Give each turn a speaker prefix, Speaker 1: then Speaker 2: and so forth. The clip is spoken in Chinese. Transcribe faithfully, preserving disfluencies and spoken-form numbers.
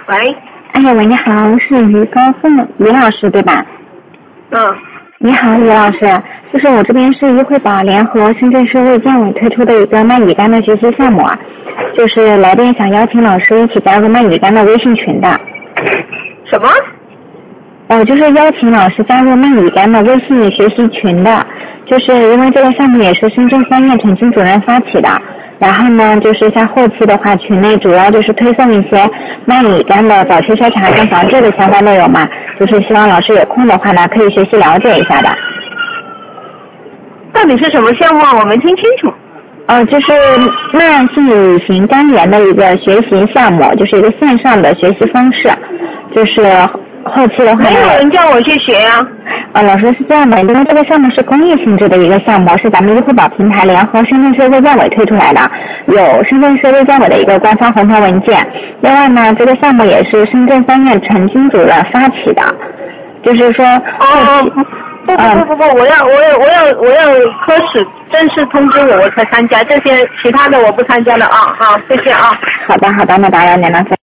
Speaker 1: 喂。
Speaker 2: 哎，喂，你好，是于高凤于老师对吧？
Speaker 1: 嗯。
Speaker 2: 你好，于老师，就是我这边是医惠宝联合深圳市卫健委推出的一个慢乙肝的学习项目啊，就是来电想邀请老师一起加入慢乙肝的微信群的。
Speaker 1: 什么？
Speaker 2: 哦，就是邀请老师加入慢乙肝的微信学习群的，就是因为这个项目也是深圳三院陈经主任发起的。然后呢，就是像后期的话，群内主要就是推送一些慢乙肝的早期筛查跟防治的相关内容嘛，就是希望老师有空的话呢，可以学习了解一下的。
Speaker 1: 到底是什么项目啊？我没听清楚。
Speaker 2: 呃，就是慢性乙型肝炎的一个学习项目，就是一个线上的学习方式，就是后期的话。
Speaker 1: 没有人叫我去学呀、啊。
Speaker 2: 呃，老师是这样的，因为这个项目是公益性质的一个项目，是咱们医惠宝平台联合深圳市卫健委推出来的，有深圳市卫健委的一个官方红头文件。另外呢，这个项目也是深圳三院陈经主任发起的，就是说。
Speaker 1: 哦。不不不不，我要我要我要我要科室正式通知我，我才参加，这些其他的我不参加了啊。好，谢谢啊。
Speaker 2: 好的好的，那打扰您了。